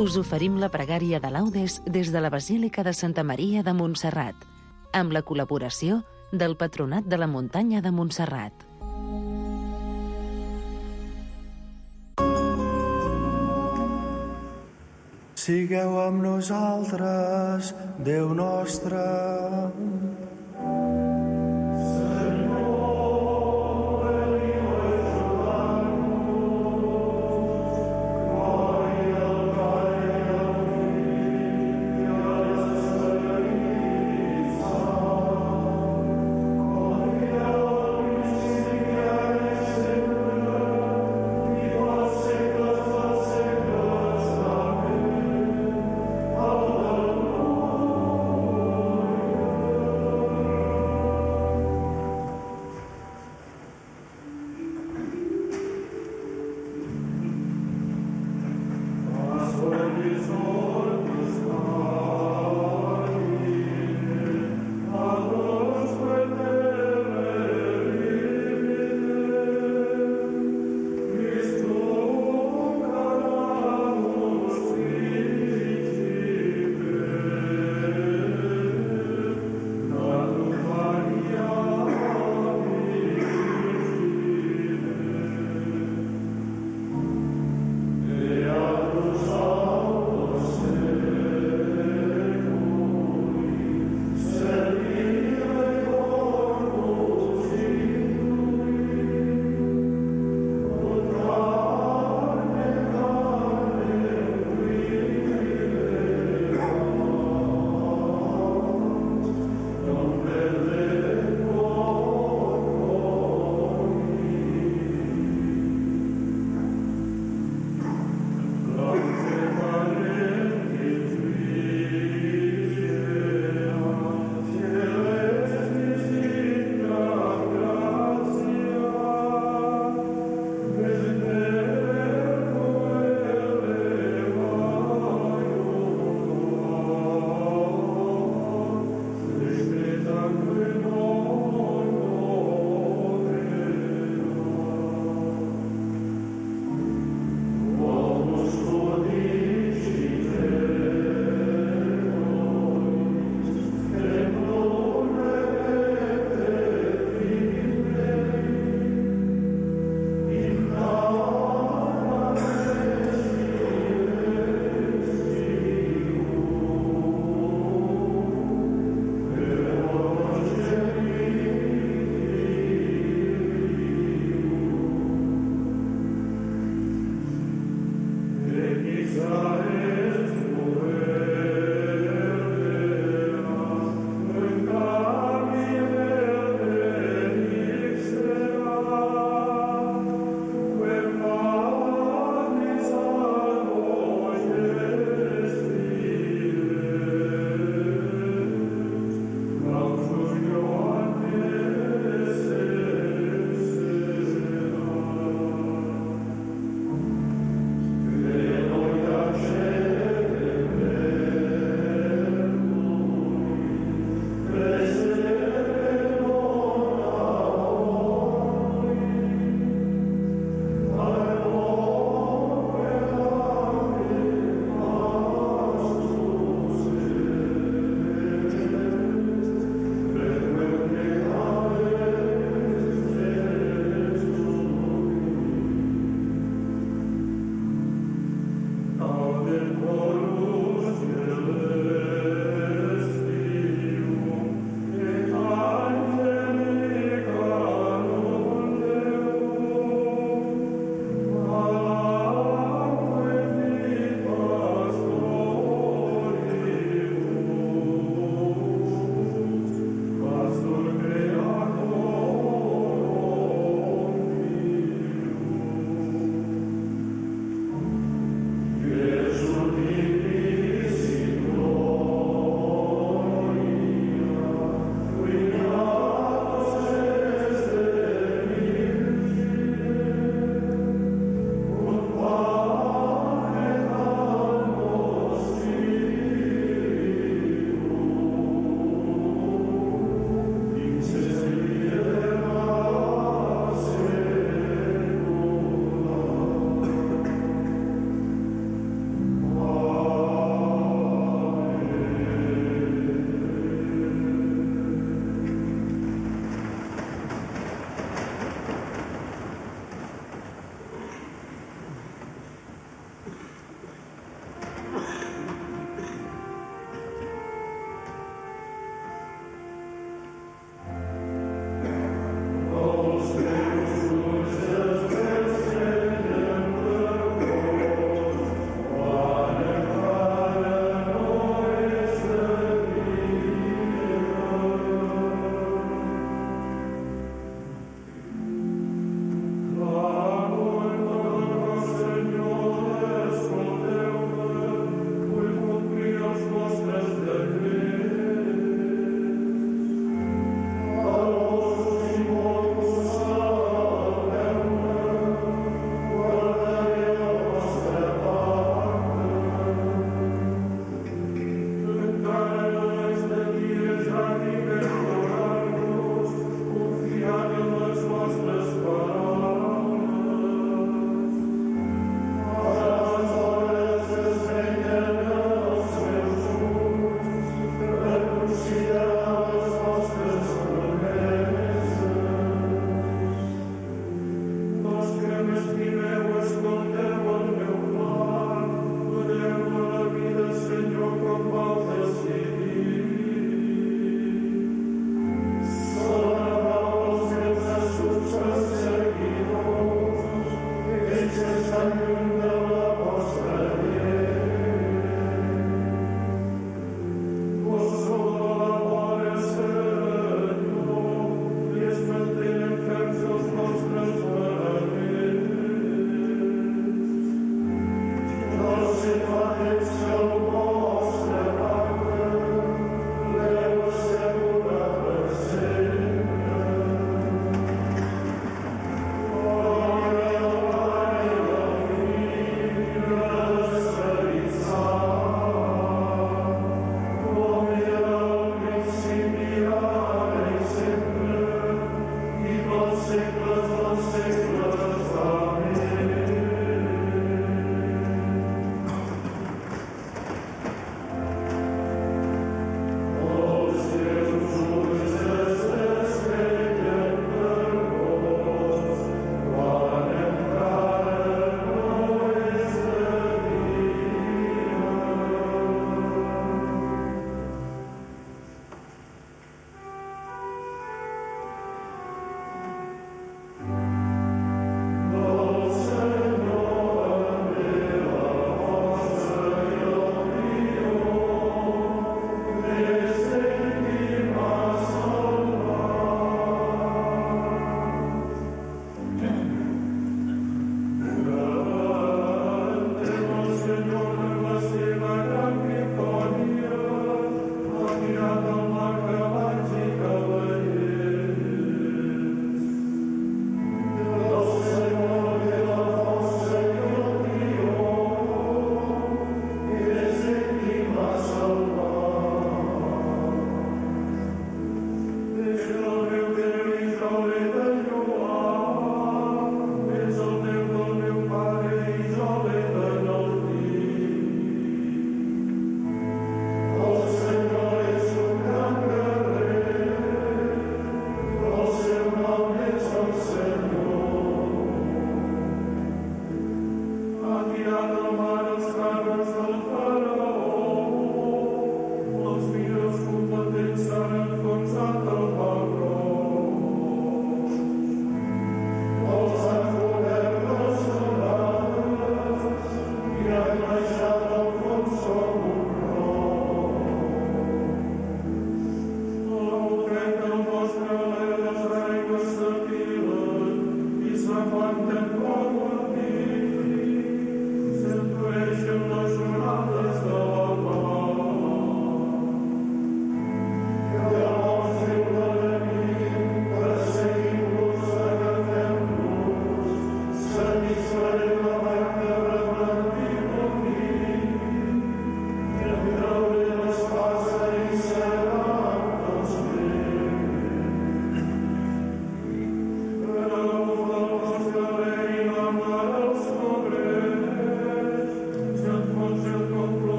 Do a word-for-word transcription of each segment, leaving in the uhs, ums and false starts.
us oferim la pregària de laudes des de la Basílica de Santa Maria de Montserrat, amb la col·laboració del Patronat de la Muntanya de Montserrat. Sigueu amb nosaltres, Déu nostre. Amen.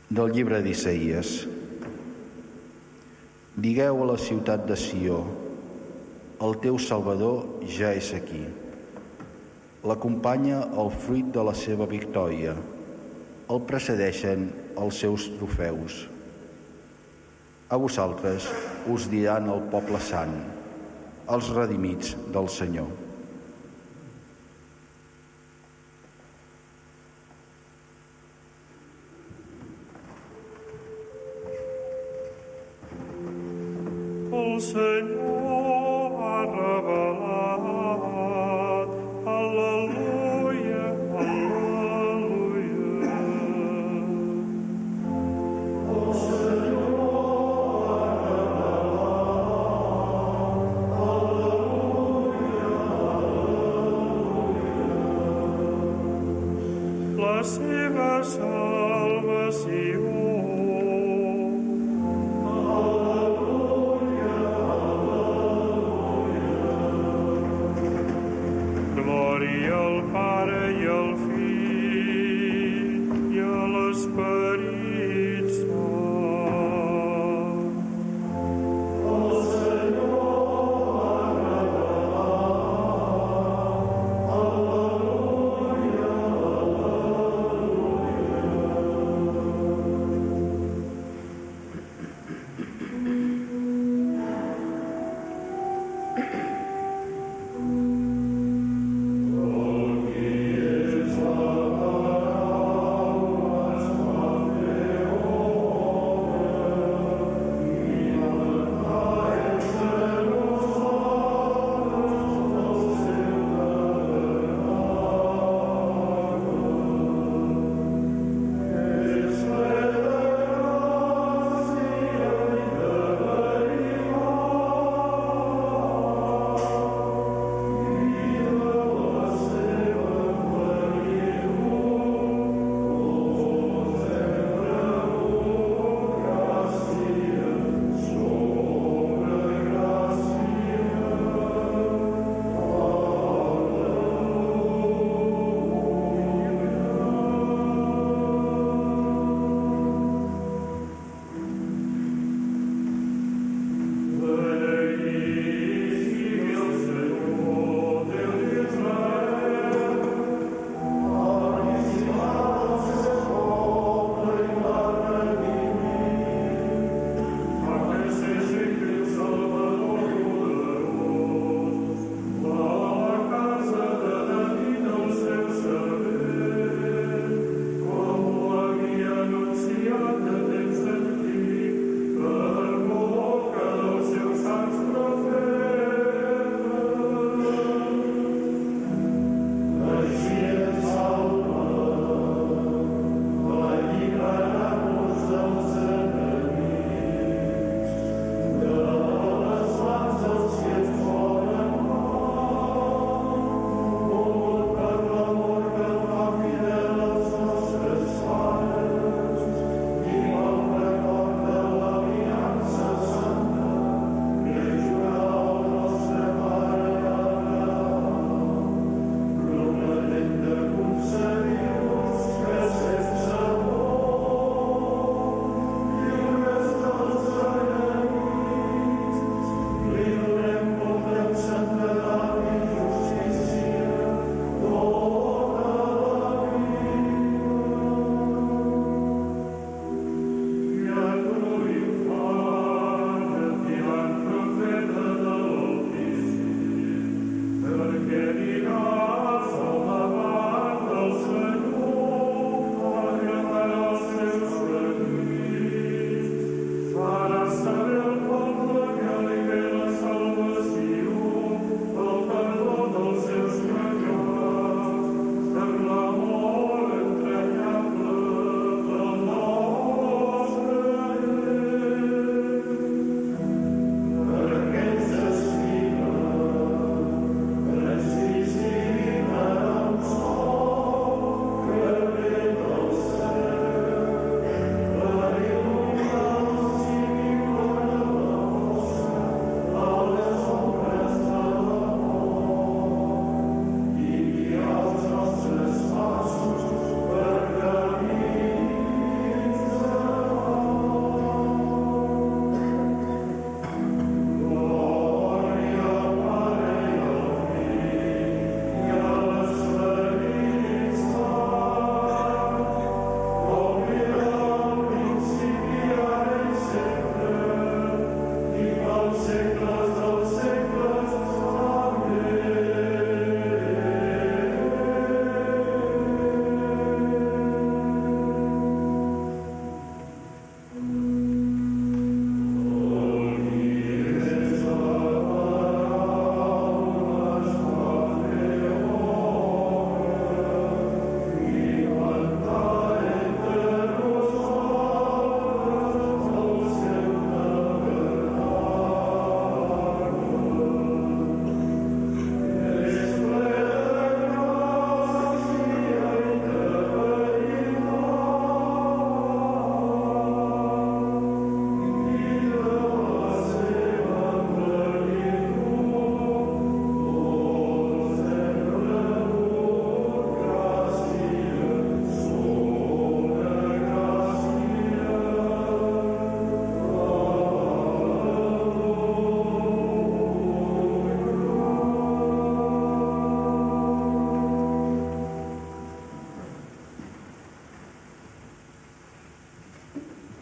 Del llibre d'Isaïes. Digueu a la ciutat de Sió: el teu Salvador ja és aquí. L'acompanya el fruit de la seva victòria. El precedeixen els seus trofeus. A vosaltres us diran el poble sant, els redimits del Senyor. El Senyor ha revelat. Al·leluia, al·leluia. El Senyor ha revelat. Al·leluia, al·leluia. La seva salvació. Glòria al Pare i al Fill i a l'Esperit Sant. El Senyor ha revelat. Al·leluia, al·leluia.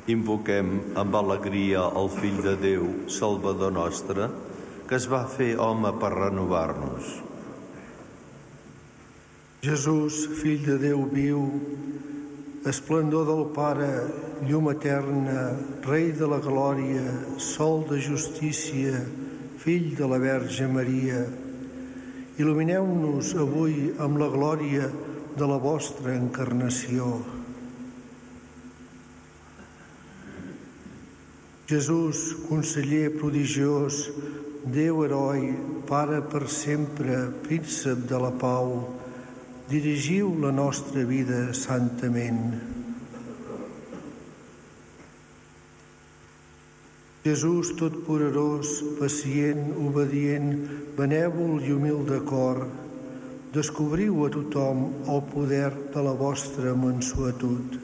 Invoquem amb alegria el Fill de Déu, Salvador nostre, que es va fer home per renovar-nos. Jesús, Fill de Déu viu, esplendor del Pare, llum eterna, Rei de la glòria, Sol de justícia, Fill de la Verge Maria, il·lumineu-nos avui amb la glòria de la vostra encarnació. Jesús, conseller prodigiós, Déu heroi, Pare per sempre, príncep de la pau, dirigiu la nostra vida santament. Jesús totpoderós, pacient, obedient, benèvol i humil de cor, descobriu a tothom el poder de la vostra mansuetud.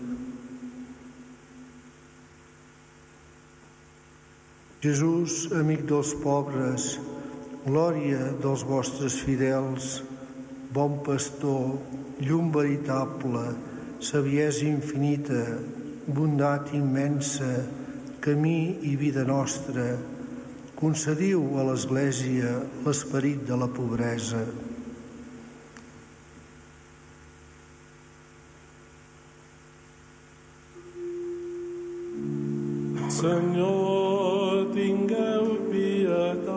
Jesús, amic dels pobres, glòria dels vostres fidels, bon pastor, llum veritable, saviesa infinita, bondat immensa, camí i vida nostra, concediu a l'Església l'esperit de la pobresa. Senyor, tingueu pietat.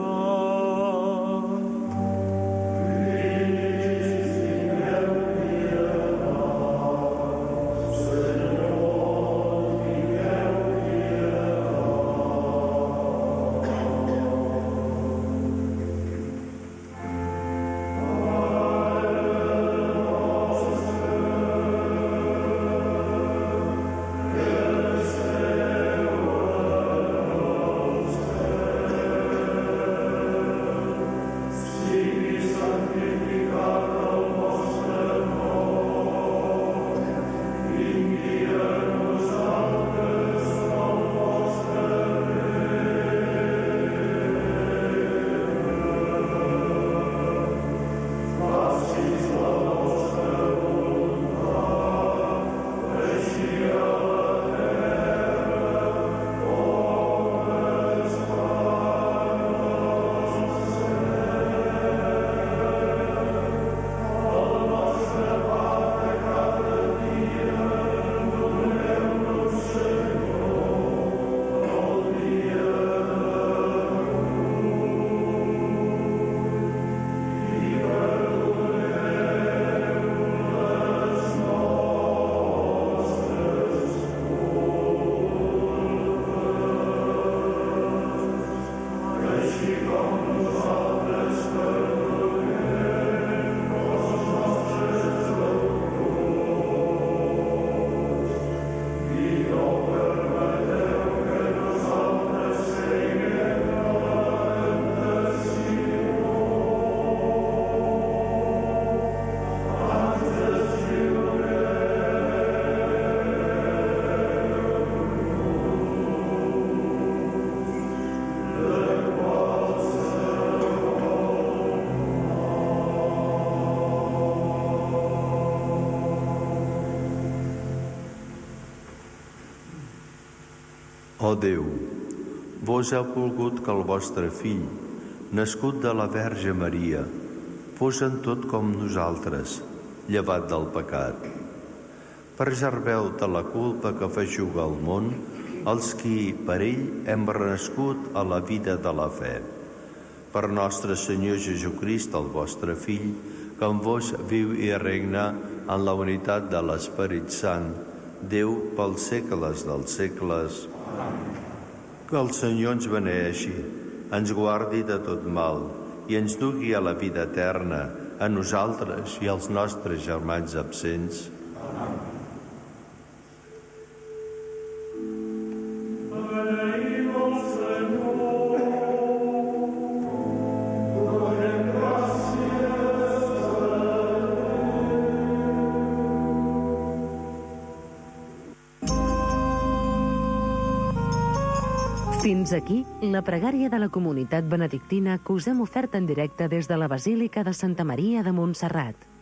Ó Déu, vos heu volgut que el vostre fill, nascut de la Verge Maria, fos en tot com nosaltres, llevat del pecat. Preserveu de la culpa que fa jugar al món els qui, per ell, hem renascut a la vida de la fe. Per nostre Senyor Jesucrist, el vostre Fill, que amb vos viu i regna en la unitat de l'Esperit Sant, Déu pels segles dels segles. Que el Senyor ens beneeixi, ens guardi de tot mal i ens dugui a la vida eterna, a nosaltres i als nostres germans absents. Fins aquí la pregària de la comunitat benedictina que us hem ofert en directe des de la Basílica de Santa Maria de Montserrat.